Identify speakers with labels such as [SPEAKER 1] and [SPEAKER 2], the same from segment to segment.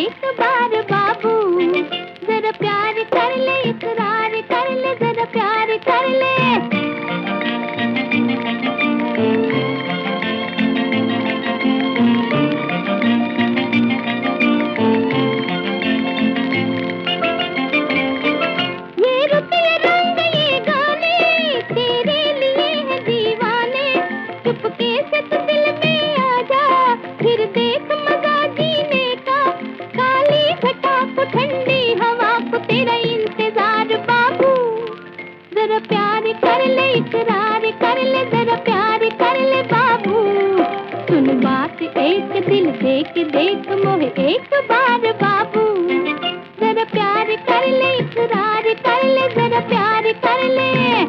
[SPEAKER 1] एक बार बाबू, जरा प्यार कर ले, इकरार कर ले, जरा प्यार कर ले। ये रुत ये रंग ये गाने तेरे लिए है दीवाने, चुपके से तू दिल में आ जा, फिर देख मजा जीने का। काली घटा को ठंडी हवा को तेरा इंतजार बाबू, जरा प्यार कर ले, इकरार कर ले, जरा प्यार कर ले बाबू। सुन बात एक दिल देख देख मोहे एक बार बाबू, जरा प्यार कर ले, इकरार कर ले, जरा प्यार कर ले।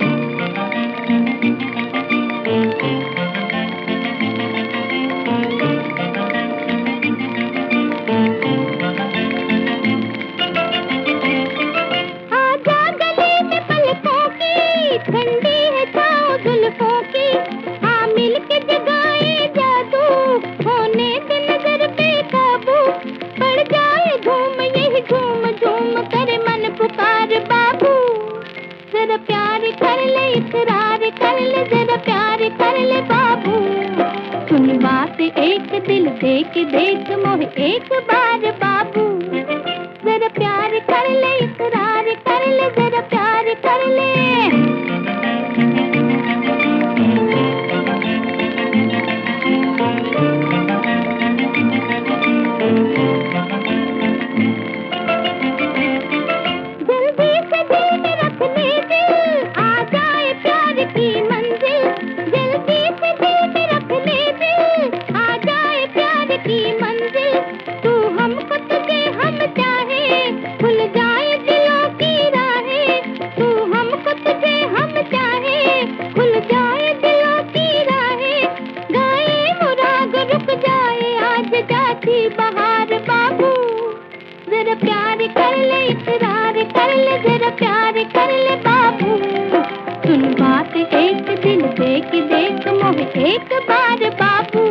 [SPEAKER 1] आजा गले में पलकों की, ठंडी है छाँव जुल्फों की, हाँ मिल के जगाए जादू, होने दे नजर पे काबू। पड़ जाए धूम यही झूम झूम करे मन पुकार बाबू, जरा प्यार कर ले, इकरार कर ले, जरा प्यार कर ले बाबू। सुन बात एक दिल देख देख मोहे एक बार बाबू, जरा प्यार कर ले, इकरार कर ले, जरा प्यार कर ले। जल्दी से दिल में रख ले दिल, आ जाए प्यार की मंजिल। जल्दी से दिल में रख ले दिल, आ जाए प्यार की मंजिल। तू हमको तुझे हम चाहे, खुल जाए दिलों की राहें। तू हमको तुझे हम चाहे, खुल जाए दिलों की राहें। गाए वो राग रुक जाए आज जाती बहार बाबू, जरा प्यार कर ले, इकरार कर ले, जरा प्यार कर ले बाबू। सुन बात एक दिल देख देख मोहे एक बार बाबू,